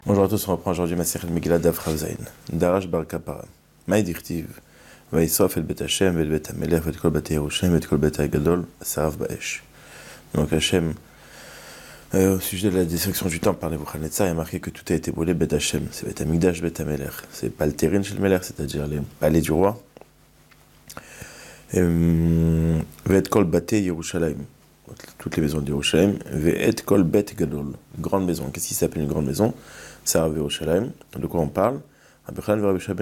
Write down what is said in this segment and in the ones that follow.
Bonjour à tous, on reprend aujourd'hui Masechet Megillah Daf Chav Darash bar Kapara. Maï dirtiv. Vaïsof el bet Hashem, el bet Hamelech, et kol bate Yerushalem, et kol bate Hagadol, Sarav Baesh. Donc Hashem, au sujet de la destruction du temple par Nebuchadnezzar, il y a marqué que tout a été brûlé bet Hashem. C'est bet Hamikdash, bet Hamelech. C'est pas le terrain chez le Melech, c'est-à-dire les palais du roi. Ve'et kol bate Yerushalem. Toutes les maisons de Yerushalem. Ve'et kol bet Gadol. Grande maison. Qu'est-ce qui s'appelle une grande maison? Sarav Yerushalem. De quoi on parle? Donc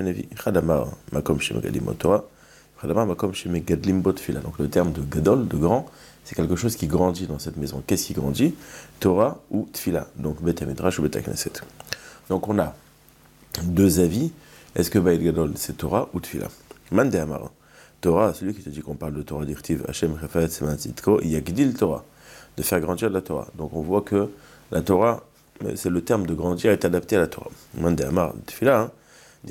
le terme de gadol, de grand, c'est quelque chose qui grandit dans cette maison. Qu'est-ce qui grandit? Torah ou tfila, donc Bet HaMidrash ou Bet HaKnesset. Donc on a deux avis. Est-ce que Bayit Gadol c'est Torah ou tfila? Man de Amar. Torah, celui qui te dit qu'on parle de Torah d'Irtiv, Hashem Chafetz Seman Tzidko, Yagdil Torah, de faire grandir la Torah. Donc on voit que la Torah, c'est le terme de grandir, est adapté à la Torah. Man de Amar, tfila, hein.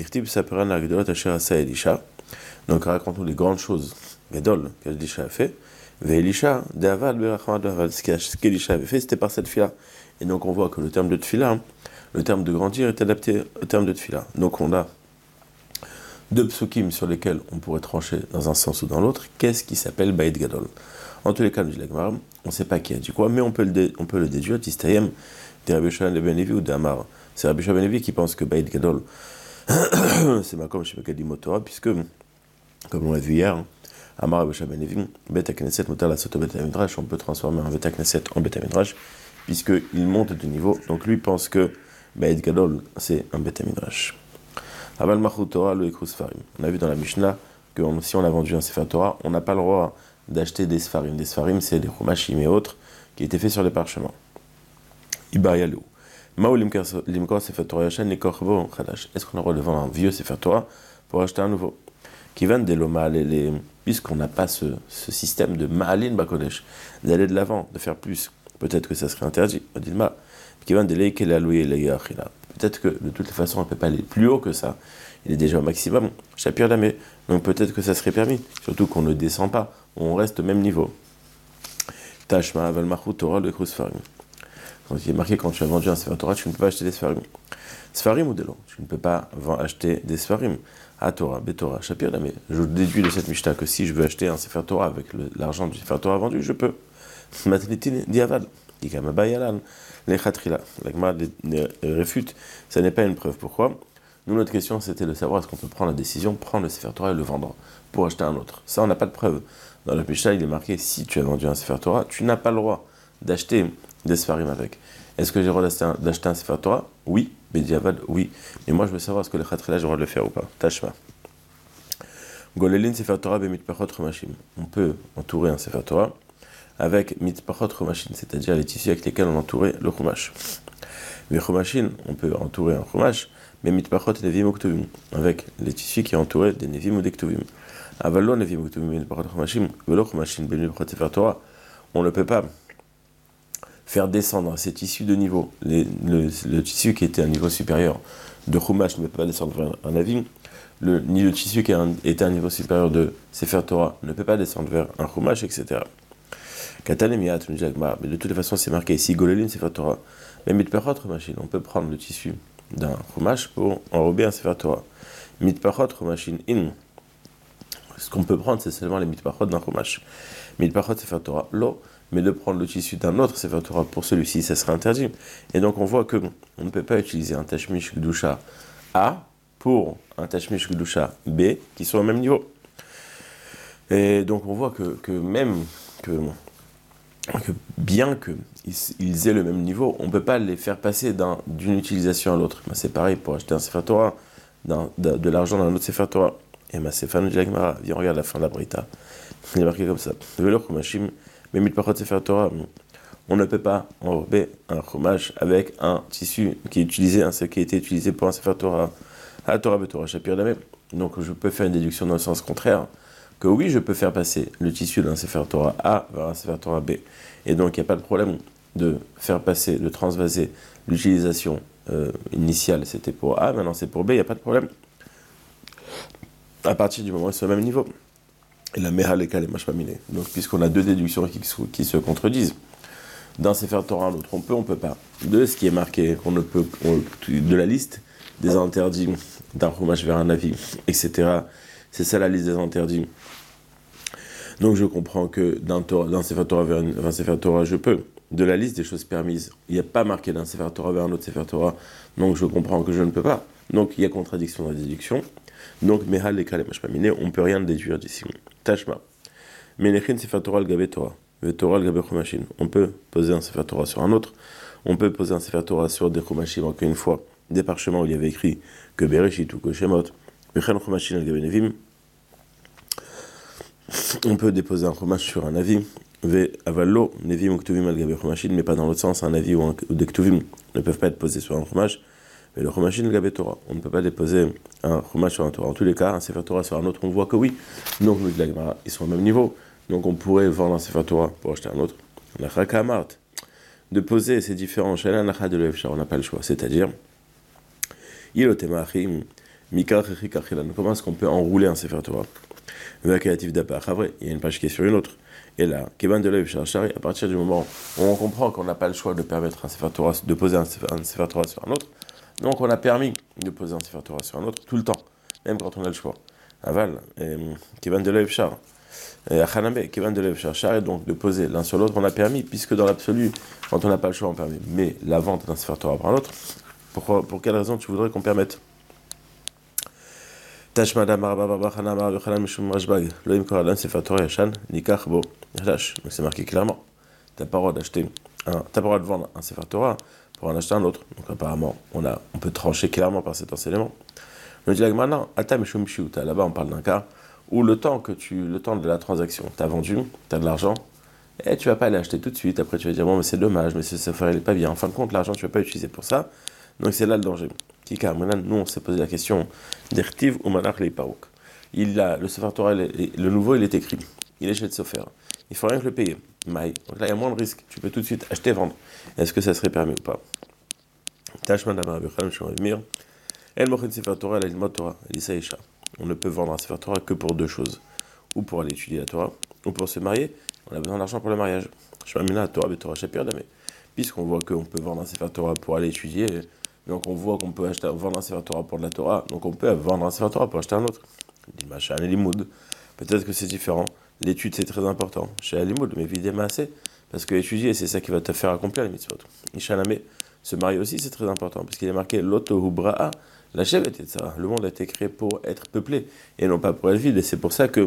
Donc raconte-nous les grandes choses Gadol qu'Elisha a fait. Ve'Elisha de'avad berachmat de'avad. Ce qu'Elisha avait fait, c'était par cette fila. Et donc on voit que le terme de tfila, le terme de grandir, est adapté au terme de tfila. Donc on a deux psukim sur lesquels on pourrait trancher dans un sens ou dans l'autre. Qu'est-ce qui s'appelle Bayit Gadol? En tous les cas, nous dit l'Agmar, on ne sait pas qui a dit quoi, mais on peut le déduire. Tistayem de Rabbi Shimon ben Levi ou d'Amar. C'est Rabbi Shimon ben Levi qui pense que Bayit Gadol c'est Makom Shemekadim Torah, puisque, comme on l'a vu hier, Amar Rabbi Shimon ben Levi, Bet HaKnesset Mutar Lasoto Bet HaMidrash, on peut transformer un Bet HaKnesset en Bet HaMidrash, puisqu'il monte de niveau. Donc lui pense que Bayit Gadol, c'est un Bet HaMidrash. Aval Machut Torah lo Ekru Sfarim. On a vu dans la Mishnah que si on a vendu un Sefer Torah, on n'a pas le droit d'acheter des Sfarim. Des Sfarim, c'est des Chumashim et autres qui étaient faits sur les parchemins. Ibariyalou. Est-ce qu'on a le droit de vendre un vieux Sefer Torah pour acheter un nouveau? Puisqu'on n'a pas ce système de Ma'alin Bakodesh, d'aller de l'avant, de faire plus, peut-être que ça serait interdit. Peut-être que de toutes les façons, on ne peut pas aller plus haut que ça. Il est déjà au maximum. Shapir Damé. Donc peut-être que ça serait permis. Surtout qu'on ne descend pas. On reste au même niveau. Tashma Aval Machut Torah le Krusfarim. Donc il est marqué quand tu as vendu un Sefer Torah, tu ne peux pas acheter des Sfarim. Sfarim ou Delo, tu ne peux pas acheter des Sfarim. A Torah, Betorah, Shapir Damé. Je déduis de cette Mishnah que si je veux acheter un Sefer Torah avec l'argent du Sefer Torah vendu, je peux. Matlitin Diavad, Ikamabayalan, Lechatrila. L'Agma réfute, ça n'est pas une preuve. Pourquoi? Nous, notre question, c'était de savoir est-ce qu'on peut prendre la décision, prendre le Sefer Torah et le vendre pour acheter un autre. Ça, on n'a pas de preuve. Dans la Mishnah, il est marqué si tu as vendu un Sefer Torah, tu n'as pas le droit d'acheter des Sfarim avec. Est-ce que j'ai le droit d'acheter un Sefer Torah? Oui. Bediavad, oui. Mais moi, je veux savoir est-ce que le Khatrila, j'ai le droit de le faire ou pas. Tashma. Golelin Sefer Torah be mitpachot chomashim. On peut entourer un Sefer Torah avec mitpachot chomashim, c'est-à-dire les tissus avec lesquels on entourait le chumash. Mais chomashim, on peut entourer un chumash, mais mitpachot nevim ou ktuvim, avec les tissus qui entouraient des nevim ou des ktuvim. Avalo nevim ou ktuvim mitpachot chomashim, velo chomashim be mitpachot Sefer Torah. On ne peut pas faire descendre ces tissus de niveau, le tissu qui était à un niveau supérieur de Chumash ne peut pas descendre vers un Navim, ni le tissu qui était à un niveau supérieur de Sefer Torah ne peut pas descendre vers un Chumash, etc. Katanemiat, mais de toutes les façons c'est marqué ici, Golelin Sefer Torah. Mais Mitpachot Chumashin, on peut prendre le tissu d'un Chumash pour enrober un Sefer Torah. Mitpachot Chumashin in. Ce qu'on peut prendre, c'est seulement les Mitpachot d'un Chumash. Mitpachot Sefer Torah, lo. Mais de prendre le tissu d'un autre Sefer Torah pour celui-ci, ça serait interdit. Et donc on voit qu'on ne peut pas utiliser un Tashmish Gdusha A pour un Tashmish Gdusha B qui sont au même niveau. Et donc on voit que même que bien qu'ils aient le même niveau, on ne peut pas les faire passer d'une utilisation à l'autre. C'est pareil pour acheter un Sefer Torah, de l'argent dans un autre Sefer Torah. Et ma Sefer Nujagmara, viens regarde la fin de la Brita. Il est marqué comme ça. Mais mitpachot Sefer Torah, on ne peut pas enrober un chumash avec un tissu qui a été utilisé pour un Sefer Torah. À Torah Betorah, Shapir Damé. Donc je peux faire une déduction dans le sens contraire, que oui, je peux faire passer le tissu d'un Sefer Torah A vers un Sefer Torah B. Et donc il n'y a pas de problème de faire passer, de transvaser l'utilisation initiale, c'était pour A, maintenant c'est pour B, il n'y a pas de problème. À partir du moment où c'est au même niveau. Et la meha leka les mashpamine. Donc, puisqu'on a deux déductions qui se contredisent. d'un Sefer Torah à un autre. On peut pas. De ce qui est marqué, de la liste des interdits d'un chumash vers un avis, etc. C'est ça la liste des interdits. Donc je comprends que d'un Sefer Torah vers un Sefer Torah, je peux. De la liste des choses permises, il n'y a pas marqué d'un Sefer Torah vers un autre Sefer Torah, donc je comprends que je ne peux pas. Donc il y a contradiction dans la déduction. Donc Mehal et Kalem Ashpamine, on ne peut rien déduire d'ici. Tashma. Menechin Sefer Torah al-Gabe Torah. Torah al-Gabe Chumashim. On peut poser un Sefer Torah sur un autre. On peut poser un Sefer Torah sur des Chumashim, encore une fois, des parchemins où il y avait écrit que Bereshit ou que Shemot. Mechen Chumashim al-Gabe Nevim. On peut déposer un chumash sur un avis, avallo, nevim ou ktuvim al-gabe chumashim, mais pas dans l'autre sens, un avis ou des ktuvim ne peuvent pas être posés sur un chumash, mais le chumashim al-gabe Torah, on ne peut pas déposer un chumash sur un Torah. En tous les cas, un Sefer Torah sur un autre, on voit que oui. Donc nous, de la Gemara, ils sont au même niveau, donc on pourrait vendre un Sefer Torah pour acheter un autre. De poser, c'est différent, on n'a pas le choix, c'est-à-dire, comment est-ce qu'on peut enrouler un Sefer Torah? Il y a une page qui est sur une autre. Et là, à partir du moment où on comprend qu'on n'a pas le choix de permettre un Sefer Torah, de poser un Sefer Torah sur un autre, donc on a permis de poser un Sefer Torah sur un autre tout le temps, même quand on a le choix. Aval, Kevan de l'Evchar, Achaname, Kevan de l'Evchar, et donc de poser l'un sur l'autre, on a permis, puisque dans l'absolu, quand on n'a pas le choix, on permet. Mais la vente d'un Sefer Torah par un autre, pour quelle raison tu voudrais qu'on permette? Donc c'est marqué clairement. T'as pas le droit de vendre un Sefer Torah pour en acheter un autre. Donc apparemment, on peut trancher clairement par cet enseignement. On dit maintenant, là-bas on parle d'un cas où le temps de la transaction, tu as vendu, tu as de l'argent, et tu vas pas aller acheter tout de suite. Après tu vas dire bon mais c'est dommage, mais ce Sefer il est pas bien. En fin de compte, l'argent tu vas pas l'utiliser pour ça. Donc c'est là le danger. Nous, on s'est posé la question d'Ertiv ou Manach les Parouk. Le Sefer Torah, le nouveau, il est écrit. Il est chez le Sofer. Il faut rien que le payer. Maï. Donc là, il y a moins de risque. Tu peux tout de suite acheter et vendre. Est-ce que ça serait permis ou pas? On ne peut vendre un Sefer Torah que pour deux choses. Ou pour aller étudier la Torah, ou pour se marier. On a besoin d'argent pour le mariage. Puisqu'on voit qu'on peut vendre un Sefer Torah pour aller étudier, donc on voit qu'on peut vendre un Sefer Torah pour de la Torah, donc on peut vendre un Sefer Torah pour acheter un autre. Peut-être que c'est différent. L'étude c'est très important chez Alimoud, mais évidemment assez, parce que étudier c'est ça qui va te faire accomplir les mitzvot. Ishaname, se marier aussi c'est très important, parce qu'il est marqué Loto Hubra'a, la chèvre était ça. Le monde a été créé pour être peuplé, et non pas pour être vide, et c'est pour ça que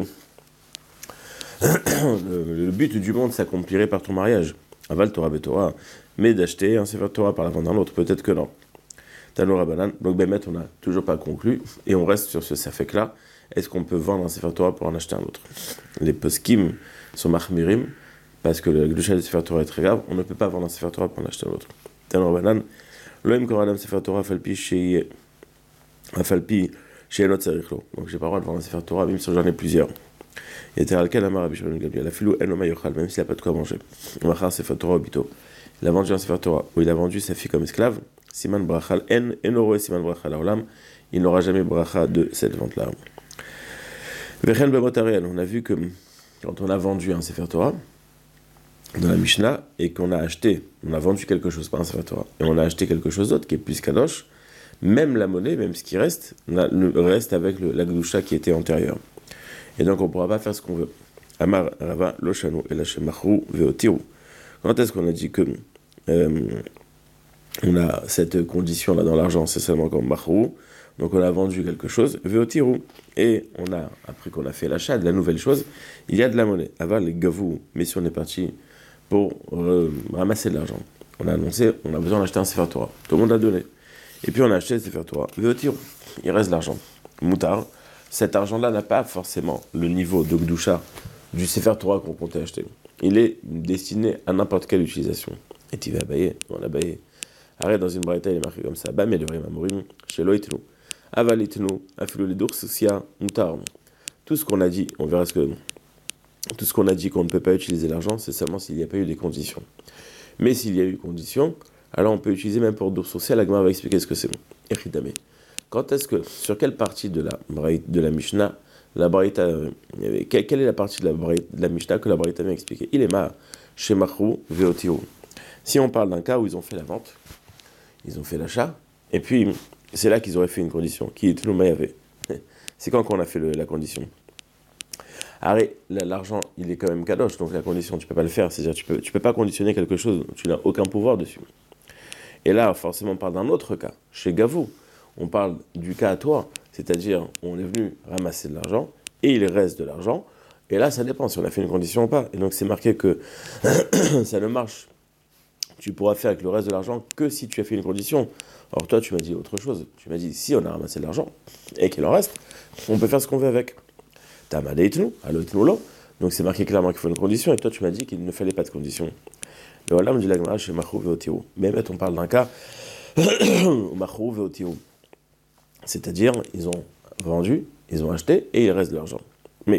le but du monde s'accomplirait par ton mariage. Aval Torah Betorah, mais d'acheter un Sefer Torah par la vente d'un autre, peut-être que non. Tanoura Banan, donc Bémet, on n'a toujours pas conclu, et on reste sur ce safek-là. Est-ce qu'on peut vendre un Sefer Torah pour en acheter un autre? Les poskim sont mahmirim, parce que le gdusha du Sefer Torah est très grave, on ne peut pas vendre un Sefer Torah pour en acheter un autre. Tanoura Banan, loim koradam Sefer Torah falpi chez l'autre serichlo. Donc j'ai pas le droit de vendre un Sefer Torah, même si j'en ai plusieurs. Et tel quel amar Rabbi Shimon ben Gamliel, la filou en oma yochal, même s'il n'a pas de quoi manger. Machar Sefer Torah obito. Il a vendu un Sefer Torah, ou il a vendu sa fille comme esclave. Siman brachal en siman brachal olam, il n'aura jamais bracha de cette vente-là. Vechen b'motariel, on a vu que quand on a vendu un Sefer Torah dans la Mishnah et qu'on a acheté, on a vendu quelque chose par un Sefer Torah et on a acheté quelque chose d'autre qui est plus kadosh, même la monnaie, même ce qui reste, reste avec la gdusha qui était antérieure. Et donc on ne pourra pas faire ce qu'on veut. Amar Rava Loshanu et Lachem Machru Veotiru. Quand est-ce qu'on a dit que on a cette condition-là dans l'argent, c'est seulement comme Machrou, donc on a vendu quelque chose, Veotiru, et on a, après qu'on a fait l'achat de la nouvelle chose, il y a de la monnaie. Aval les gavou, mais si on est parti pour ramasser de l'argent, on a annoncé, on a besoin d'acheter un Sefer Torah, tout le monde a donné, et puis on a acheté le Sefer Torah, Veotiru, il reste de l'argent. Moutar, cet argent-là n'a pas forcément le niveau de Gdusha du Sefer Torah qu'on comptait acheter. Il est destiné à n'importe quelle utilisation. Et tu vas abayer, on l'a abaillé. Arrête, dans une braïta, il est marqué comme ça. Ba medorim amorim, shelo itnu. Aval itnu, afilu lidur soucia, mutar. Tout ce qu'on a dit, on verra tout ce qu'on a dit qu'on ne peut pas utiliser l'argent, c'est seulement s'il n'y a pas eu des conditions. Mais s'il y a eu conditions, alors on peut utiliser même pour dur soucia, la Gemara va expliquer ce que c'est. Echidame. Sur quelle partie de la Mishnah, la braïta, quelle est la partie de la Mishnah que la braïta vient expliquer? Il est ma, chez Machrou, Veotiru. Si on parle d'un cas où ils ont fait la vente, ils ont fait l'achat, et puis c'est là qu'ils auraient fait une condition, qui est tout le avait. C'est quand qu'on a fait la condition. Arrête, l'argent, il est quand même kadosh, donc la condition, tu peux pas le faire, c'est-à-dire tu peux pas conditionner quelque chose, tu n'as aucun pouvoir dessus. Et là, forcément, on parle d'un autre cas, chez Gavou, on parle du cas à toi, c'est-à-dire on est venu ramasser de l'argent, et il reste de l'argent, et là, ça dépend si on a fait une condition ou pas. Et donc c'est marqué que ça ne marche. Tu pourras faire avec le reste de l'argent que si tu as fait une condition. Or toi, tu m'as dit autre chose. Tu m'as dit, si on a ramassé de l'argent et qu'il en reste, on peut faire ce qu'on veut avec. T'as madé tout, allo. Donc c'est marqué clairement qu'il faut une condition, et toi tu m'as dit qu'il ne fallait pas de condition. Le Olam dit la Gemara chez Machrou Veotiou. Mais on parle d'un cas au Machrou Veotiou. C'est-à-dire, ils ont vendu, ils ont acheté, et il reste de l'argent. Mais,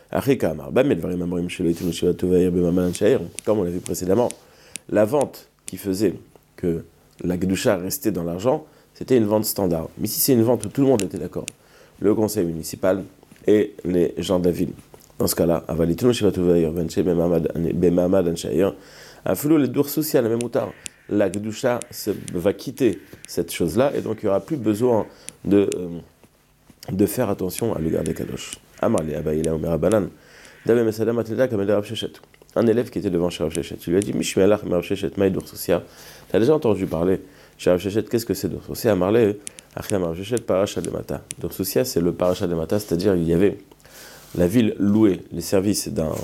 comme on l'a vu précédemment, la vente qui faisait que la Gdusha restait dans l'argent, c'était une vente standard. Mais si c'est une vente où tout le monde était d'accord, le conseil municipal et les gens de la ville, dans ce cas-là, les dours sociaux, même tard, la Gdusha va quitter cette chose-là, et donc il n'y aura plus besoin de faire attention à le garder kadosh. Un élève qui était devant chez Rav Shechet, tu lui as dit Mishmelach Rav Shechet Maïdour Socia. Tu as déjà entendu parler chez Rav Shechet, qu'est-ce que c'est Dour Socia? Amarle Achia Rav Shechet Paracha de Mata. Dour Socia, c'est le Paracha de Mata, c'est-à-dire il y avait la ville louait les services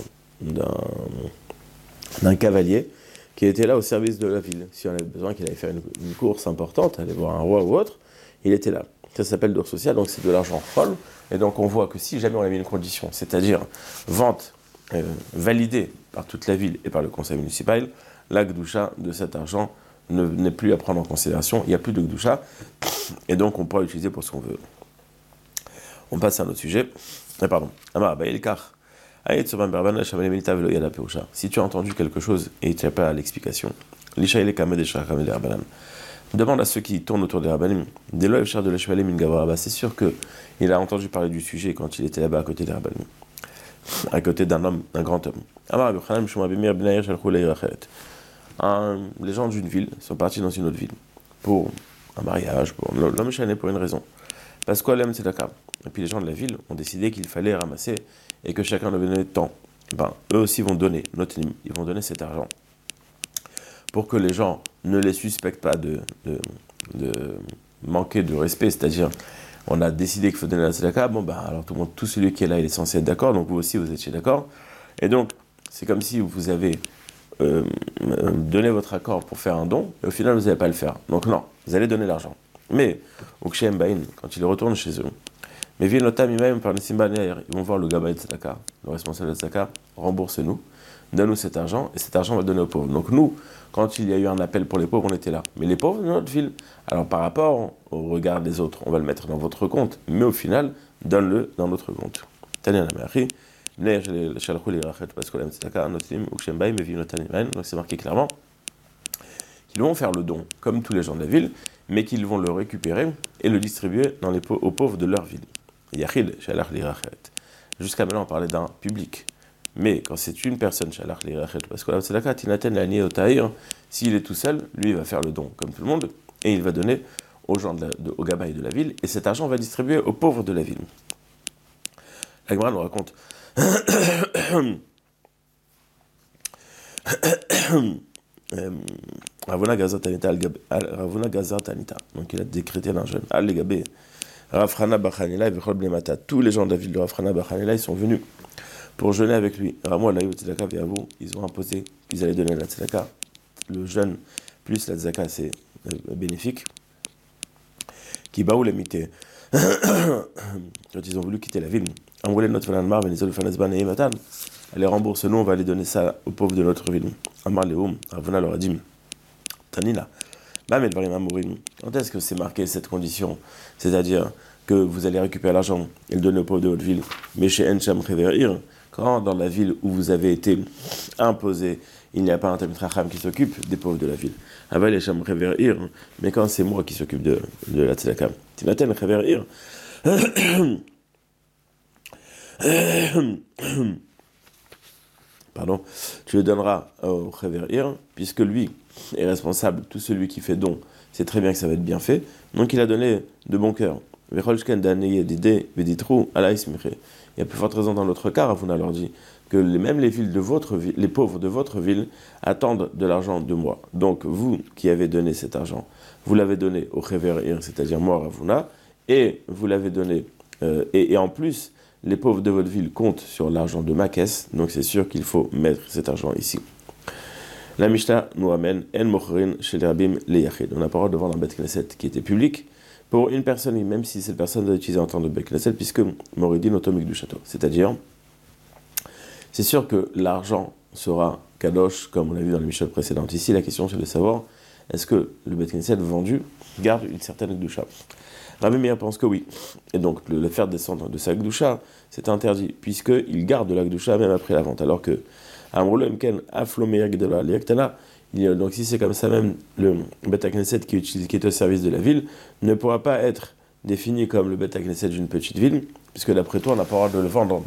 d'un cavalier qui était là au service de la ville. Si on avait besoin qu'il allait faire une course importante, aller voir un roi ou autre, il était là. Ça s'appelle Dour Socia, donc c'est de l'argent folle. Et donc on voit que si jamais on a mis une condition, c'est-à-dire vente validée par toute la ville et par le conseil municipal, la Gdusha de cet argent n'est plus à prendre en considération, il n'y a plus de Gdusha, et donc on pourra l'utiliser pour ce qu'on veut. On passe à un autre sujet. Pardon. Si tu as entendu quelque chose et tu n'as pas l'explication, demande à ceux qui tournent autour des Rabbanim, c'est sûr qu'il a entendu parler du sujet quand il était là-bas à côté des Rabbanim, à côté d'un homme, d'un grand homme. Les gens d'une ville sont partis dans une autre ville pour un mariage, pour l'homme chané pour une raison. Parce qu'Olem c'est d'accord. Et puis les gens de la ville ont décidé qu'il fallait ramasser et que chacun devait donner tant. Eux aussi vont donner, ils vont donner cet argent pour que les gens ne les suspectent pas de manquer de respect, c'est-à-dire on a décidé qu'il faut donner la tzedaka, alors tout celui qui est là il est censé être d'accord, donc vous aussi vous étiez d'accord, et donc c'est comme si vous avez donné votre accord pour faire un don, et au final vous n'allez pas le faire, donc non, vous allez donner l'argent. Mais au Kshem Bain, quand ils retournent chez eux, mais ils vont voir le Gabaï de Tzedaka, le responsable de Tzedaka, rembourse-nous, donne-nous cet argent, et cet argent va donner aux pauvres. Donc nous, quand il y a eu un appel pour les pauvres, on était là. Mais les pauvres de notre ville, alors par rapport au regard des autres, on va le mettre dans votre compte, mais au final, donne-le dans notre compte. Donc c'est marqué clairement qu'ils vont faire le don, comme tous les gens de la ville, mais qu'ils vont le récupérer et le distribuer aux pauvres de leur ville. Jusqu'à maintenant, on parlait d'un public. Mais quand c'est une personne, parce que s'il est tout seul, lui, il va faire le don, comme tout le monde, et il va donner aux gens au gabaï de la ville, et cet argent va distribuer aux pauvres de la ville. La Gemara nous raconte Ravuna Gazar Tanita, donc il a décrété d'un jeune. Al-Legabé, Rafrana Bachanila et Vechol Blemata. Tous les gens de la ville de Rafrana Bachanila, ils sont venus pour jeûner avec lui. Ramo Alaïou Tzedaka Viavou, ils ont imposé qu'ils allaient donner la Tzedaka. Le jeûne plus la Tzedaka, c'est bénéfique. Kibaou l'emité. Quand ils ont voulu quitter la ville, Amroulé notre Fananmar, Venizol Fanasban et Matan. Allez, rembourse-nous, on va aller donner ça aux pauvres de notre ville. Amar Leoum, Ravuna leur a dit Tanina, quand est-ce que c'est marqué cette condition? C'est-à-dire que vous allez récupérer l'argent et le donner aux pauvres de votre ville. Mais chez Encham Cheverir, quand dans la ville où vous avez été imposé, il n'y a pas un Talmid Chacham qui s'occupe des pauvres de la ville. Aval Encham Cheverir, mais quand c'est moi qui s'occupe de la Tzedaka. Tinaten Cheverir. tu le donneras au Chever, puisque lui est responsable, tout celui qui fait don, c'est très bien que ça va être bien fait, donc il a donné de bon cœur. Il y a plus forte raison dans l'autre cas, Ravuna leur dit, que même les villes de votre ville, les pauvres de votre ville, attendent de l'argent de moi. Donc vous qui avez donné cet argent, vous l'avez donné au Chever, c'est-à-dire moi, Ravuna, et vous l'avez donné, et en plus, les pauvres de votre ville comptent sur l'argent de ma caisse, donc c'est sûr qu'il faut mettre cet argent ici. La Mishnah nous amène En Mochrin chez les Rabim les Yachid. On a parlé de vendre un Bet Knesset qui était public pour une personne, même si cette personne doit utiliser en temps de Bet Knesset, puisque Moridin Otomik du château. C'est-à-dire, c'est sûr que l'argent sera kadosh, comme on l'a vu dans les Mishnah précédentes. Ici, la question c'est de savoir est-ce que le Bet Knesset vendu garde une certaine Gdusha. Rabbi Meir pense que oui. Et donc, le faire descendre de sa Gdusha, c'est interdit, puisqu'il garde de la Gdusha même après la vente. Alors que, donc si c'est comme ça, même le Bet Knesset qui est au service de la ville ne pourra pas être défini comme le Bet Knesset d'une petite ville, puisque d'après toi, on n'a pas le droit de le vendre.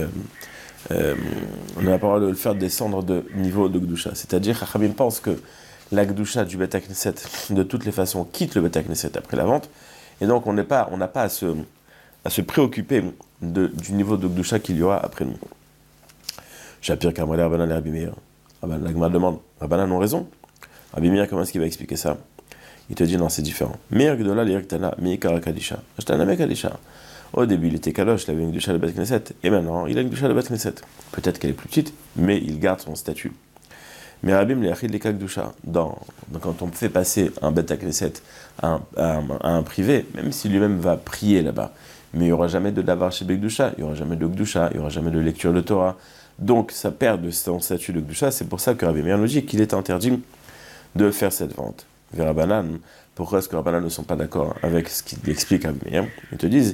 On n'a pas le droit de le faire descendre de niveau de Gdusha. C'est-à-dire, Chachamim pense que la Gdusha du Bet Knesset, de toutes les façons, quitte le Bet Knesset après la vente. Et donc, on n'a pas à se préoccuper du niveau de Gdusha qu'il y aura après nous. Shapir Kamrele Rabbanan et Rabbi Meir. L'Agma demande, Rabbanan ont raison. Rabbi Meir, comment est-ce qu'il va expliquer ça? Il te dit, non, c'est différent. Meir Gdola Liyaktana, Meikara Kadisha. Ashtana Mekadisha. Au début, il était Kadosh, il avait une Gdusha de Bet Knesset. Et maintenant, il a une Gdusha de Bet Knesset. Peut-être qu'elle est plus petite, mais il garde son statut. Mais Rabim Liachid Leka Gdusha. Quand on fait passer un Bet Knesset à un privé, même si lui-même va prier là-bas, mais il n'y aura jamais de Davar chez Gdusha, il n'y aura jamais de Gdusha, il n'y aura jamais de lecture de Torah. Donc, ça perd de son statut de Gdusha. C'est pour ça que Rabbi Meir nous dit qu'il est interdit de faire cette vente. Rabbanan, pourquoi est-ce que Rabbanan ne sont pas d'accord avec ce qu'il explique à Rabbi Meir? Ils te disent,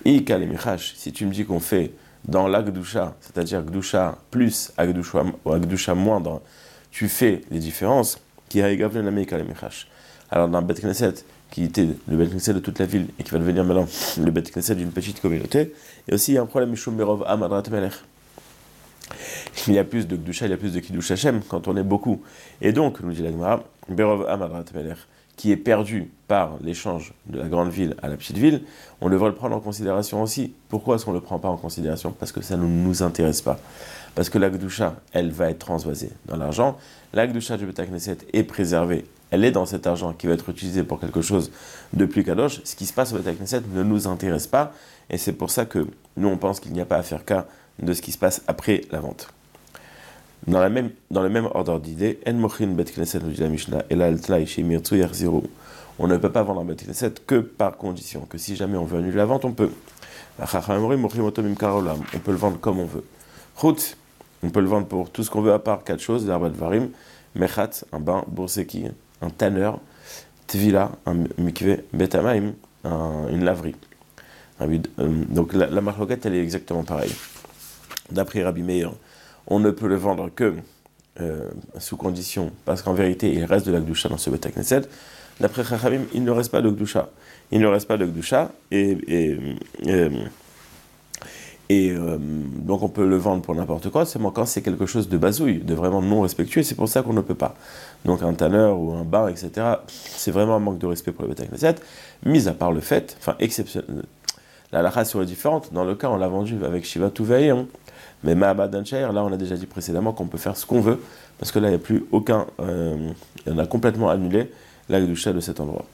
si tu me dis qu'on fait dans la Gdusha, c'est-à-dire Gdusha plus Gdusha moindre, tu fais les différences, qui a égavlen la meika lemichash. Alors dans le Bet Knesset, qui était le Bet Knesset de toute la ville, et qui va devenir maintenant le Bet Knesset d'une petite communauté, et aussi il y a un problème, Mishum Berov Amadrat Melech. Il y a plus de Gdusha, il y a plus de Kiddush Hashem quand on est beaucoup. Et donc, nous dit la Gemara, Berov Amadrat Melech, qui est perdu par l'échange de la grande ville à la petite ville, on devrait le prendre en considération aussi. Pourquoi est-ce qu'on ne le prend pas en considération? Parce que ça ne nous intéresse pas. Parce que la Gdusha, elle va être transvasée dans l'argent. La Gdusha du Bet Knesset est préservée. Elle est dans cet argent qui va être utilisé pour quelque chose de plus kadosh. Ce qui se passe au Bet Knesset ne nous intéresse pas. Et c'est pour ça que nous, on pense qu'il n'y a pas à faire cas de ce qui se passe après la vente. Dans le même ordre d'idée, En Mochin Bet Knesset, nous dit la Mishnah, et l'Altlai chez Mirtsu Yerziru. On ne peut pas vendre un Bet Knesset que par condition, que si jamais on veut annuler la vente, on peut. On peut le vendre comme on veut. Chut, on peut le vendre pour tout ce qu'on veut à part 4 choses, l'Arbat Varim, Mechat, un bain, Bourseki, un tanneur, Tvila, un mikve, Betamaim, une laverie. Donc la marloquette, elle est exactement pareille. D'après Rabbi Meir, on ne peut le vendre que sous condition, parce qu'en vérité, il reste de la Gdusha dans ce Bet Knesset. D'après Chachamim, il ne reste pas de Gdusha. Il ne reste pas de Gdusha, donc on peut le vendre pour n'importe quoi, seulement quand c'est quelque chose de bazouille, de vraiment non respectueux, c'est pour ça qu'on ne peut pas. Donc un tanneur ou un bar, etc., c'est vraiment un manque de respect pour le Bet Knesset, mis à part le fait, enfin exceptionnel. La halakha serait différente, dans le cas on l'a vendu avec Shiva Touveï, mais Ma'abad Anchair, là on a déjà dit précédemment qu'on peut faire ce qu'on veut, parce que là il n'y a plus aucun, on a complètement annulé la Gdusha de cet endroit.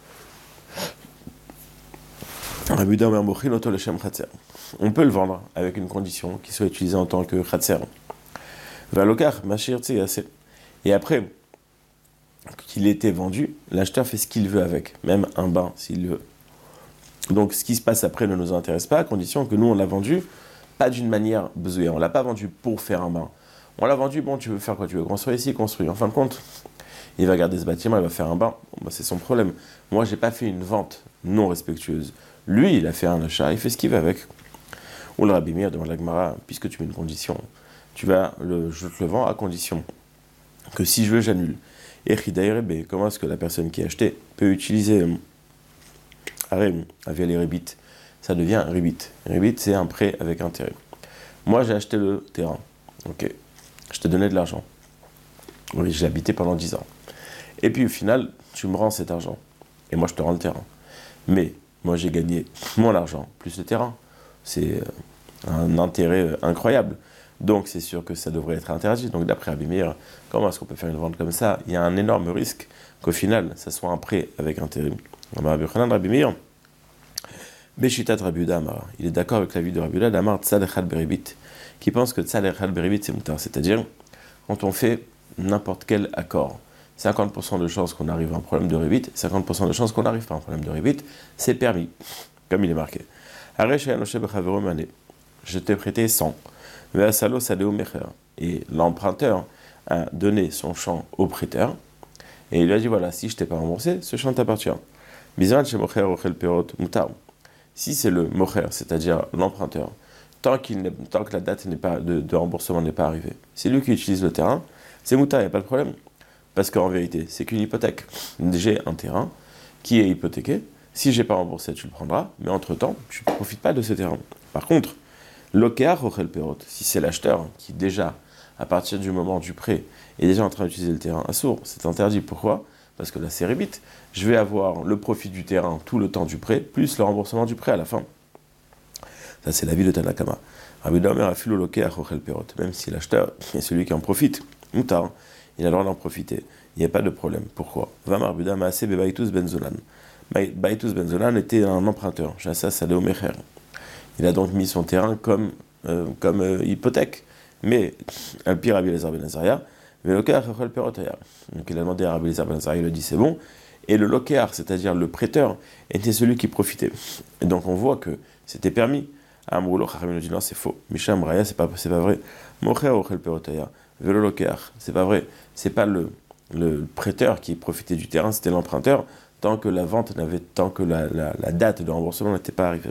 On peut le vendre avec une condition qui soit utilisée en tant que khatser. Et après qu'il ait été vendu, l'acheteur fait ce qu'il veut avec, même un bain s'il veut. Donc ce qui se passe après ne nous intéresse pas, à condition que nous on l'a vendu, pas d'une manière besoin. On ne l'a pas vendu pour faire un bain. On l'a vendu, bon tu veux faire quoi? Tu veux construire ici, construire. En fin de compte, il va garder ce bâtiment, il va faire un bain. Bon, c'est son problème. Moi j'ai pas fait une vente non respectueuse. Lui il a fait un achat, il fait ce qu'il veut avec. Ou le Rabbi Meir demande à la Gemara, puisque tu mets une condition, je te le vends à condition que si je veux, j'annule. Et comment est-ce que la personne qui a acheté peut utiliser via les rébit? Ça devient un rébit. Un rébit, c'est un prêt avec intérêt. Moi, j'ai acheté le terrain. Ok. je t'ai donné de l'argent. Oui, j'ai habité pendant 10 ans. Et puis au final, tu me rends cet argent. Et moi, je te rends le terrain. Mais moi, j'ai gagné mon argent plus le terrain. C'est un intérêt incroyable. Donc, c'est sûr que ça devrait être interdit. Donc, d'après Rabbi Meir, comment est-ce qu'on peut faire une vente comme ça? Il y a un énorme risque qu'au final, ça soit un prêt avec intérêt. Rabbi Meir, Beshitat Rabbi Yehuda Amar. Il est d'accord avec l'avis de Rabbi Yehuda d'Amar Tzad Echad Beribit, qui pense que Tzad Echad Beribit, c'est moutar. C'est-à-dire, quand on fait n'importe quel accord, 50% de chances qu'on arrive à un problème de rébit, 50% de chances qu'on n'arrive pas à un problème de rébit, c'est permis, comme il est marqué. Je t'ai prêté 100. Et l'emprunteur a donné son champ au prêteur, et il lui a dit, voilà, si je t'ai pas remboursé, ce champ t'appartient. Si c'est le mocher, c'est-à-dire l'emprunteur, tant que la date de remboursement n'est pas arrivée, c'est lui qui utilise le terrain, c'est moutar, il n'y a pas de problème. Parce qu'en vérité, c'est qu'une hypothèque. J'ai un terrain qui est hypothéqué. Si je n'ai pas remboursé, tu le prendras. Mais entre-temps, tu ne profites pas de ce terrain. Par contre, l'okéar rochel perot, si c'est l'acheteur qui déjà, à partir du moment du prêt, est déjà en train d'utiliser le terrain à sourd, c'est interdit. Pourquoi? Parce que là, c'est rébit. Je vais avoir le profit du terrain tout le temps du prêt, plus le remboursement du prêt à la fin. Ça, c'est l'avis de Tanakama. Rabbi Domer a filé l'okéar rochel perot. Même si l'acheteur est celui qui en profite, moutar, il a le droit d'en profiter. Il n'y a pas de problème. Pourquoi? Vamar Buda Maase Bebaitus Benzolan. Baitus Benzolan était un emprunteur. Chassa Sadeo Mecher. Il a donc mis son terrain comme hypothèque. Mais, Alpi Rabbi Elazar Ben Azaria, mais l'okéar Chachol Perotaya. Donc il a demandé à Rabbi Elazar Ben Azaria, il lui a dit c'est bon. Et le lokéar, c'est-à-dire le prêteur, était celui qui profitait. Et donc on voit que c'était permis. Amroulo Chachamim dit non, c'est faux. Misham Raya, c'est pas vrai. Mocher Ochel Perotaya. Velo lokéar. C'est pas vrai. C'est pas le prêteur qui profitait du terrain, c'était l'emprunteur, tant que la date de remboursement n'était pas arrivée.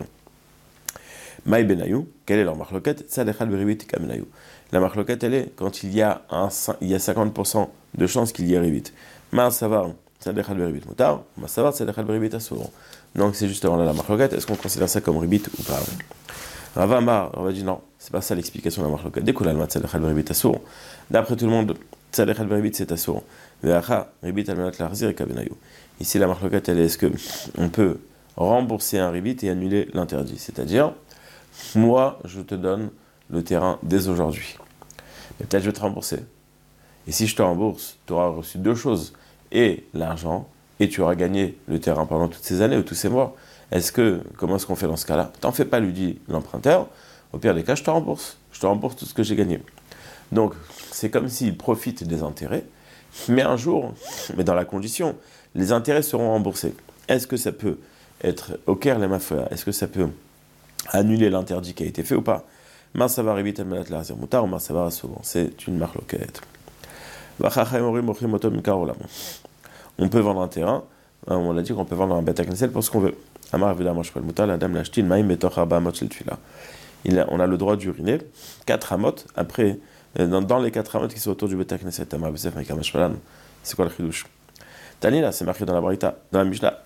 Maï Benayou, quelle est leur marloquette? Tzadechad beribit kamenayou. La marloquette, elle est quand il y a 50% de chances qu'il y ait ribit. Ma savar, tzadechad beribit mutar, ma savar, tzadechad beribit assour. Donc c'est justement là la marloquette. Est-ce qu'on considère ça comme ribit ou pas? Rava Amar, Rava dit non, c'est pas ça l'explication de la marloquette. Dès qu'on a le mat tzadechad beribit assour, d'après tout le monde, tzadechad beribit c'est assour. Ve'acha ribit almanat larzir et kabenayou. Ici la marloquette, elle est est-ce que on peut rembourser un ribit et annuler l'interdit? C'est-à-dire, moi, je te donne le terrain dès aujourd'hui. Mais peut-être je vais te rembourser. Et si je te rembourse, tu auras reçu deux choses. Et l'argent, et tu auras gagné le terrain pendant toutes ces années ou tous ces mois. Comment est-ce qu'on fait dans ce cas-là? T'en fais pas, lui dit l'emprunteur. Au pire des cas, je te rembourse. Je te rembourse tout ce que j'ai gagné. Donc, c'est comme s'il profite des intérêts. Mais un jour, mais dans la condition, les intérêts seront remboursés. Est-ce que ça peut être au Caire les mafia? Est-ce que ça peut annuler l'interdit qui a été fait ou pas? C'est une marloquette. On peut vendre un terrain, on l'a dit qu'on peut vendre un bête à knesset pour ce qu'on veut. On a le droit d'uriner 4 amot après, dans les 4 amot qui sont autour du bête à knesset. C'est quoi le chidouche? Tanina, c'est marqué dans la Braïta, dans la Mishnah.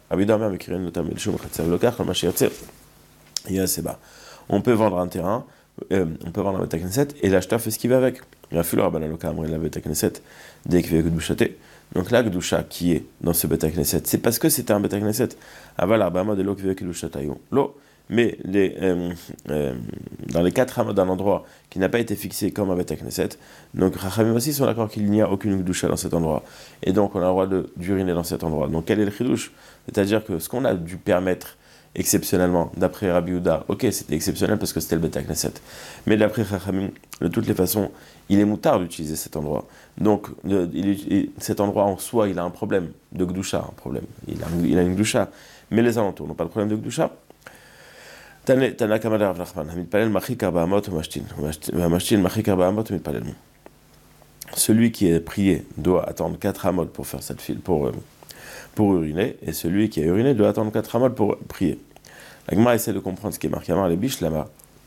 On peut vendre un terrain, on peut vendre un bête à knesset, et l'acheteur fait ce qu'il veut avec. Il a fait le rabbin aloka amri la bête à knesset dès qu'il fait gdushaté. Donc la gdusha qui est dans ce bête à knesset, c'est parce que c'était un bête à knesset. Aval arbama de l'eau qui veut gdushatayou. L'eau. Mais dans les 4 amas d'un endroit qui n'a pas été fixé comme un bête à knesset, donc Chachamim aussi sont d'accord qu'il n'y a aucune gdusha dans cet endroit. Et donc on a le droit d'uriner dans cet endroit. Donc quel est le chidouche? C'est-à-dire que ce qu'on a dû permettre exceptionnellement, d'après Rabbi Yehuda, ok, c'était exceptionnel parce que c'était le bête à knesset. Mais d'après Chachamim, de toutes les façons, il est moutard d'utiliser cet endroit. Donc cet endroit en soi, il a un problème de gdusha, un problème. Il a une gdusha. Mais les alentours n'ont pas de problème de gdusha. Celui qui est prié doit attendre 4 amot pour faire cette file, pour uriner, et celui qui a uriné doit attendre 4 amot pour prier. La Gemara essaie de comprendre ce qui est marqué. Amar les biches là-bas.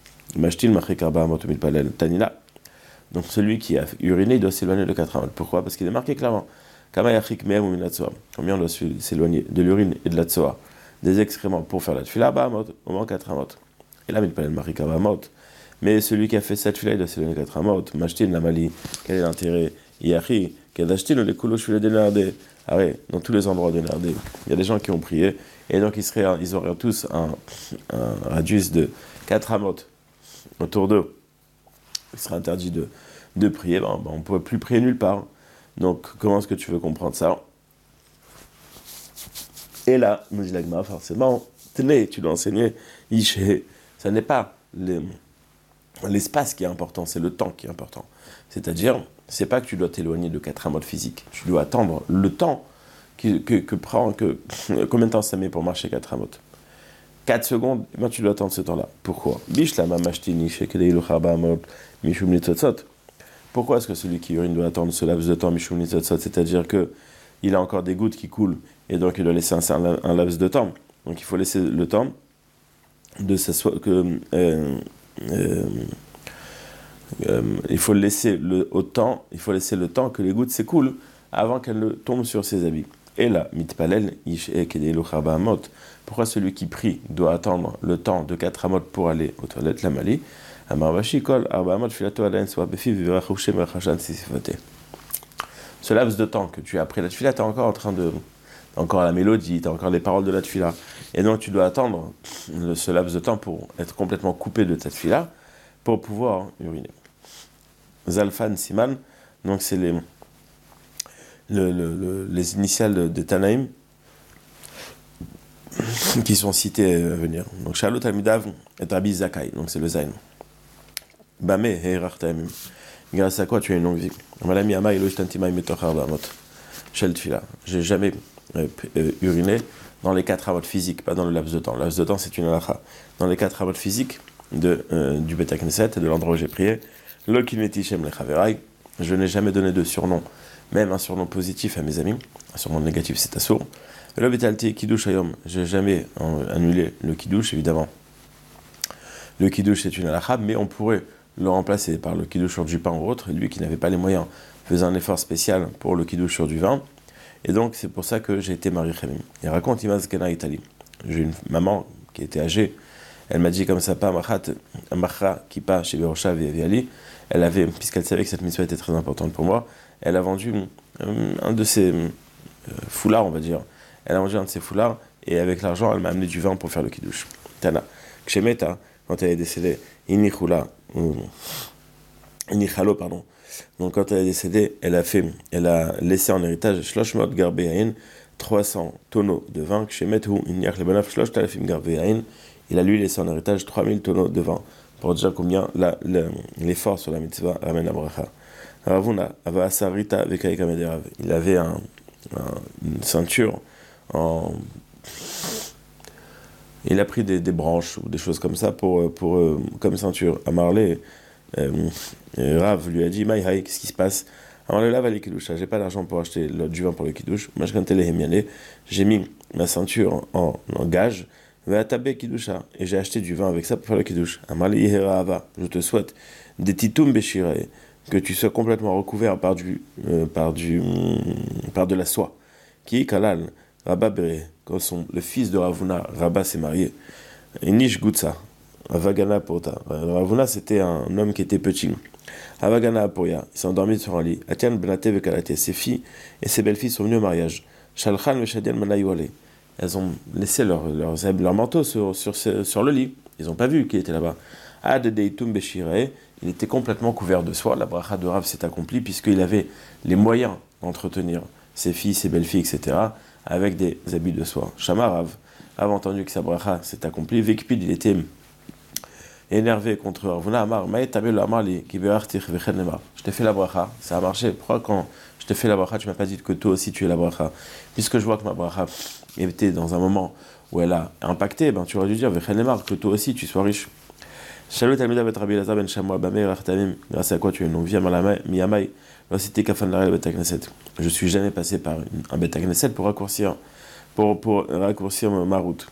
Tanina. Donc celui qui a uriné, il doit s'éloigner de 4 amot. Pourquoi? Parce qu'il est marqué clairement. Combien on doit s'éloigner de l'urine et de la tsoa, des excréments pour faire la tfila? Au moins 4 amot. Et là, Mais celui qui a fait cette fila, il doit s'éloigner 4 amot. Mashtin, la mali, quel est l'intérêt? Yahi, qu'adashtin, le koulo, je suis le dénardé. Ah ouais, dans tous les endroits dénardés, il y a des gens qui ont prié, et donc ils auraient tous un radius de 4 amot autour d'eux. Il serait interdit de prier, on ne pourrait plus prier nulle part. Donc, comment est-ce que tu veux comprendre ça? Et là, nous dit l'agma, forcément, tenez, tu dois enseigner, ça n'est pas l'espace qui est important, c'est le temps qui est important. C'est-à-dire, c'est pas que tu dois t'éloigner de 4 amot physiques, tu dois attendre le temps combien de temps ça met pour marcher 4 amot? 4 secondes, tu dois attendre ce temps-là. Pourquoi? Pourquoi est-ce que celui qui urine doit attendre ce laps de temps, c'est-à-dire qu'il a encore des gouttes qui coulent, et donc il doit laisser un laps de temps. Donc il faut laisser le temps de s'asseoir, il faut laisser le temps que les gouttes s'écoulent avant qu'elles ne tombent sur ses habits. Et là, mitpalel, pourquoi celui qui prie doit attendre le temps de 4 amot pour aller aux toilettes, la mali? Ce laps de temps que tu as après la tefila, tu es encore encore la mélodie, tu as encore les paroles de la tefila. Et donc tu dois attendre ce laps de temps pour être complètement coupé de ta tefila pour pouvoir uriner. Zalfan Siman, donc c'est les initiales de Tanaïm qui sont cités à venir. Donc Shalot Amidav et Rabbi Zakai, donc c'est le Zayn. Bame Heirach Taimim. Grâce à quoi tu as une longue vie? Malami Ama Elo Ishtantima Imetochar Bamot. Shel Tfila. J'ai jamais uriné dans les 4 amot physiques, pas dans le laps de temps. Le laps de temps, c'est une halakha. Dans les 4 amot physiques du Bet HaKnesset, de l'endroit où j'ai prié, Lo Kineti Shem Lechaverai, je n'ai jamais donné de surnom, même un surnom positif à mes amis. Un surnom négatif, c'est Assour. Le Betalti Kiddush Hayom, j'ai jamais annulé le Kiddush, évidemment. Le Kiddush, c'est une halakha, mais on pourrait le remplacer par le Kiddush sur du pain ou autre. Et lui qui n'avait pas les moyens faisait un effort spécial pour le Kiddush sur du vin. Et donc, c'est pour ça que j'ai été marié Khamim. Il raconte Imaz Kena Italie. J'ai une maman qui était âgée. Elle m'a dit comme ça, pas Amachra Kipa chez Berosha Viali. Elle avait, puisqu'elle savait que cette mission était très importante pour moi, elle a vendu un de ses foulards, on va dire. Elle a vendu un de ses foulards et avec l'argent, elle m'a amené du vin pour faire le Kiddush. Tana. Kshemeta, quand elle est décédée, Inichalo, pardon. Donc quand elle est décédée, elle a laissé en héritage Shloshmot Garbeyain, 300 tonneaux de vin. Kshemetu Inyach Lebanaf Shlosh Talafim Garbeyain. Il a lui laissé en héritage 3000 tonneaux de vin. Pour dire combien l'effort sur la mitzvah ramène à bracha. Ravuna, Ava Asarita Vekaika Mederav. Il avait une ceinture il a pris des branches ou des choses comme ça comme ceinture. Amarle, Rav lui a dit, Maïhaï, qu'est-ce qui se passe? Amarle, lave les kiddush. J'ai pas d'argent pour acheter du vin pour le kiddush. J'ai mis ma ceinture en gage. Et j'ai acheté du vin avec ça pour faire le kiddush. Amarle, je te souhaite des titoum béchiré, que tu sois complètement recouvert par de la soie. Qui est Kalal, Rabba Bere, quand le fils de Ravuna, Rabba s'est marié. Inish Gutsa, Avagana Pota. Ravuna, c'était un homme qui était petit. Avagana Apoya, il s'est endormi sur un lit. Atian Benate Vekalate, ses filles et ses belles-filles sont venues au mariage. Shalchan Veshadian Manayuale. Elles ont laissé leur manteau sur le lit. Ils n'ont pas vu qu'il était là-bas. Ad Deitum Beshire, il était complètement couvert de soie. La bracha de Rav s'est accomplie puisqu'il avait les moyens d'entretenir ses filles, ses belles-filles, etc., avec des habits de soie. Shama Rav a entendu que sa bracha s'est accomplie. Vekpid, il était énervé contre Ravuna. Amar, je t'ai fait la bracha, ça a marché. Pourquoi quand je t'ai fait la bracha, tu m'as pas dit que toi aussi tu es la bracha? Puisque je vois que ma bracha était dans un moment où elle a impacté, tu aurais dû dire que toi aussi tu sois riche. Shalot Talmida bet Rabbi Elazar ben Shamoua Bamei Rachtamim. Grâce à quoi tu es une longue vie à Miyamai. Cité Kafan Larel Bet HaKnesset. Je suis jamais passé par un Bet HaKnesset pour raccourcir ma route.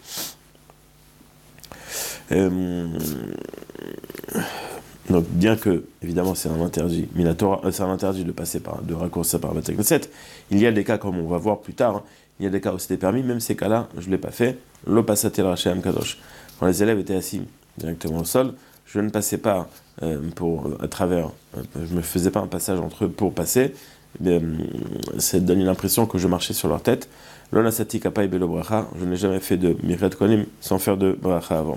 Donc bien que évidemment c'est un interdit, c'est un interdit de raccourcir par un Bet HaKnesset, il y a des cas comme on va voir plus tard. Il y a des cas où c'était permis, même ces cas-là, je ne l'ai pas fait. Lo passatel Rachem Kadosh. Quand les élèves étaient assis directement au sol, je ne passais pas à travers, je me faisais pas un passage entre eux pour passer, ça donne l'impression que je marchais sur leur tête. L'onasati kapai belo bracha, je n'ai jamais fait de mirat kohanim sans faire de bracha avant.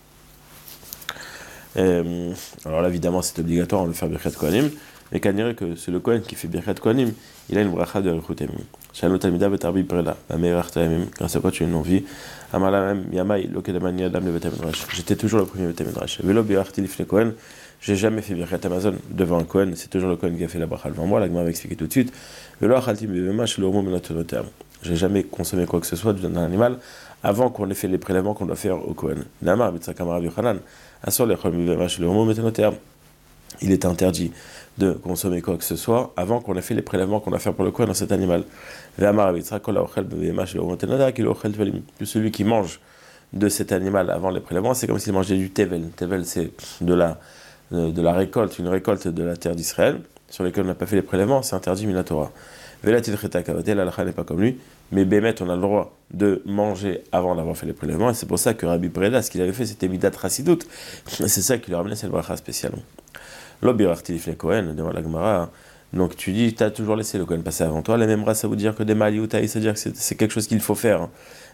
Alors là, évidemment, c'est obligatoire de faire Birkat Kohanim, mais qu'on dirait que c'est le Kohen qui fait Birkat Kohanim, il a une bracha de Arichut Yamim. Shanu Talmida Betarbi Prela, la meilleure Yamim, grâce à quoi tu as une envie. Amala même Yamai, Lokedamani Adam le Betamidrash. J'étais toujours le premier Betamidrash. Velo Birachti Lifne Kohen, j'ai jamais fait Birkat Amazon devant un Kohen, c'est toujours le Kohen qui a fait la bracha devant moi, la Gemara va expliquer tout de suite. Velo Achalti Bevemash, le Homo Menatonotem. J'ai jamais consommé quoi que ce soit d'un animal avant qu'on ait fait les prélèvements qu'on doit faire au Kohen. Namar Betsakamara Yochanan. Il est interdit de consommer quoi que ce soit avant qu'on ait fait les prélèvements qu'on va faire pour le Kohen dans cet animal. Que celui qui mange de cet animal avant les prélèvements, c'est comme s'il mangeait du tevel. Tevel, c'est de la récolte, une récolte de la terre d'Israël, sur laquelle on n'a pas fait les prélèvements, c'est interdit Minatora. Velatil Cheta Kavatel, l'Alacha n'est pas comme lui, mais Bémet, on a le droit de manger avant d'avoir fait les prélèvements, et c'est pour ça que Rabbi Breda, ce qu'il avait fait, c'était Midat Rassidout. C'est ça qui lui a ramené cette bracha spéciale. L'Obirachti Lifne Kohen, devant la Gemara. Donc tu dis, tu as toujours laissé le Kohen passer avant toi. La même race, ça veut dire que des Maliutaï, ça veut dire que c'est quelque chose qu'il faut faire.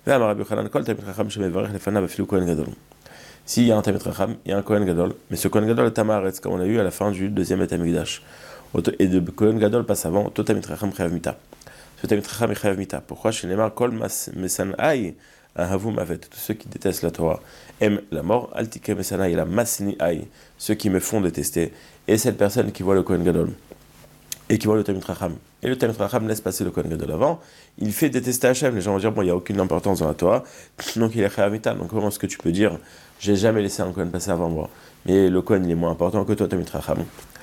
S'il y a un Tamit Racham, il y a un Kohen Gadol, mais ce Kohen Gadol est Tamaretz, comme on a eu à la fin du deuxième Beth Amikdash. Et de Kohen Gadol passe avant, Tot Tamit Racham Chayav Mita. Ce Tamit Racham est Chayav Mita. Pourquoi chez Neymar, Kol Mesanai, Ahavu Mavet, tous ceux qui détestent la Torah aiment la mort, Altike Mesanai, la Masni Ai, ceux qui me font détester, et cette personne qui voit le Kohen Gadol, et qui voit le Tamit Racham. Et le Tamit Racham laisse passer le Kohen Gadol avant, il fait détester Hachem. Les gens vont dire, bon, il n'y a aucune importance dans la Torah, donc il est Chayav Mita. Donc comment est-ce que tu peux dire, j'ai jamais laissé un Kohen passer avant moi, mais le Kohen il est moins important que toi, Tamit Racham.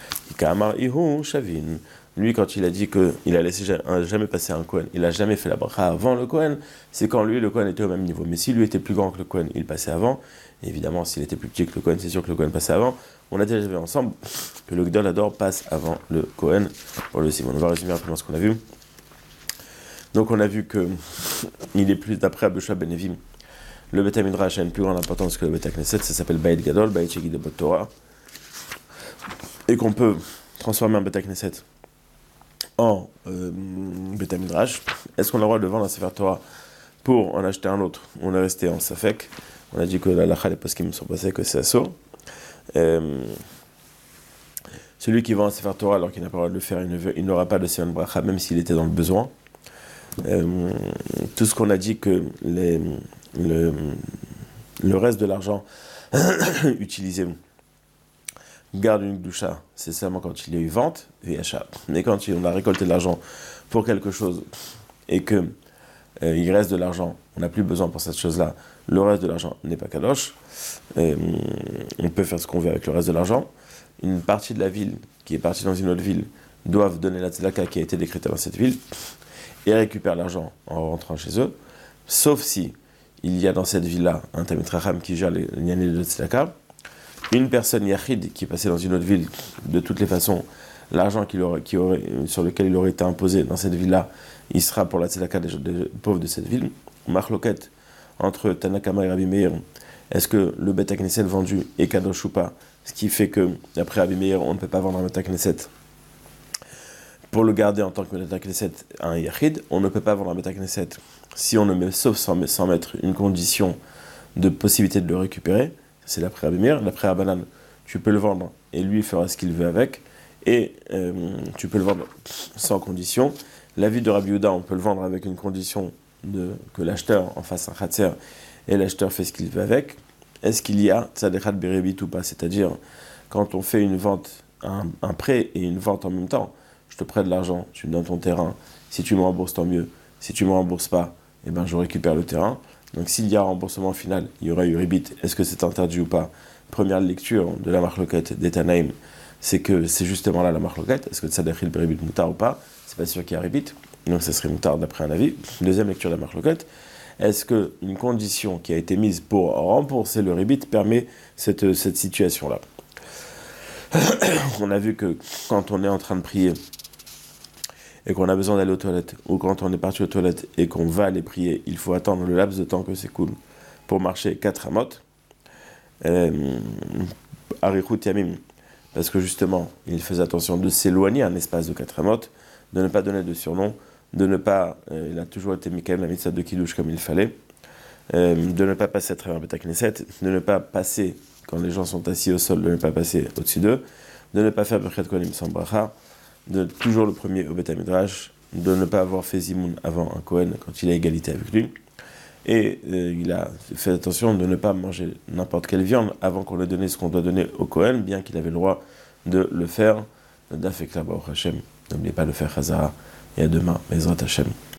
Lui, quand il a dit qu'il a laissé jamais passer un Kohen, il a jamais fait la bracha avant le Kohen, c'est quand lui, le Kohen était au même niveau. Mais si lui était plus grand que le Kohen, il passait avant. Et évidemment, s'il était plus petit que le Kohen, c'est sûr que le Kohen passait avant. On a déjà vu ensemble que le Gdol Hador passe avant le Kohen pour le Simon. On va résumer rapidement ce qu'on a vu. Donc on a vu que il est plus d'après Abdusha Ben Evim. Le Beth Midrash a une plus grande importance que le Beth Knesset, ça s'appelle Bayit Gadol, Bayit Shegi de Torah. Et qu'on peut transformer un Beth Knesset en Beth Midrash. Est-ce qu'on a le droit de vendre un Sefer Torah pour en acheter un autre? On est resté en Safek. On a dit que la lacha, les poskim sont passés que c'est assaut. Celui qui vend un Sefer Torah alors qu'il n'a pas le droit de le faire, il n'aura pas de Sefer Bracha, même s'il était dans le besoin. Tout ce qu'on a dit que le reste de l'argent utilisé garde une doucha, c'est seulement quand il y a eu vente et achat. Mais quand on a récolté de l'argent pour quelque chose et que il reste de l'argent, on n'a plus besoin pour cette chose-là, le reste de l'argent n'est pas kadosh, on peut faire ce qu'on veut avec le reste de l'argent. Une partie de la ville qui est partie dans une autre ville doivent donner la tzedaka qui a été décrétée dans cette ville et récupèrent l'argent en rentrant chez eux, sauf si il y a dans cette ville-là un Tamit Racham qui gère les années de tzedaka, une personne yachid qui est passée dans une autre ville, de toutes les façons, l'argent sur lequel il aurait été imposé dans cette ville-là, il sera pour la tzedaka des pauvres de cette ville. Machloket entre Tanakama et Rabbi Meir, est-ce que le Beth Knesset vendu est kadosh ou pas? Ce qui fait que, d'après Rabbi Meir, on ne peut pas vendre un Beth Knesset pour le garder en tant que Beth Knesset à un yachid. On ne peut pas vendre un Beth Knesset si on ne met, sauf sans mettre une condition de possibilité de le récupérer. C'est d'après Rabbi Meir. D'après Rabbanan, tu peux le vendre et lui fera ce qu'il veut avec. Et tu peux le vendre sans condition. L'avis de Rabbi Yehuda, on peut le vendre avec une condition que l'acheteur en fasse un khatser et l'acheteur fait ce qu'il veut avec. Est-ce qu'il y a tzadechat berebit ou pas? C'est-à-dire, quand on fait une vente, un prêt et une vente en même temps, je te prête de l'argent, tu me donnes ton terrain, si tu me rembourses, tant mieux. Si tu ne me rembourses pas, eh ben, je récupère le terrain. Donc s'il y a un remboursement final, il y aurait eu ribit. Est-ce que c'est interdit ou pas? Première lecture de la marloquette d'Etanaïm, c'est que c'est justement là la marloquette. Est-ce que tzadechil beribit moutar ou pas? C'est pas sûr qu'il y a ribit, donc ça serait moutar d'après un avis. Deuxième lecture de la marloquette. Est-ce qu'une condition qui a été mise pour rembourser le ribit permet cette situation-là? On a vu que quand on est en train de prier et qu'on a besoin d'aller aux toilettes, ou quand on est parti aux toilettes et qu'on va aller prier, il faut attendre le laps de temps que c'est cool pour marcher 4 amot. Arichut Yamim, parce que justement, il faisait attention de s'éloigner un espace de 4 amot, de ne pas donner de surnom, de ne pas, il a toujours été Mikael la mitzvah de Kiddush comme il fallait, de ne pas passer à travers Beth Knesset, de ne pas passer, quand les gens sont assis au sol, de ne pas passer au-dessus d'eux, de ne pas faire Birkat Kohanim sans bracha, de toujours le premier au Beth Midrash, de ne pas avoir fait Zimoun avant un Kohen quand il a égalité avec lui, et il a fait attention de ne pas manger n'importe quelle viande avant qu'on ait donné ce qu'on doit donner au Kohen, bien qu'il avait le droit de le faire. D'Afekla Baruch Hashem. N'oubliez pas de le faire Chazara. Et à demain, Bezrat Hashem.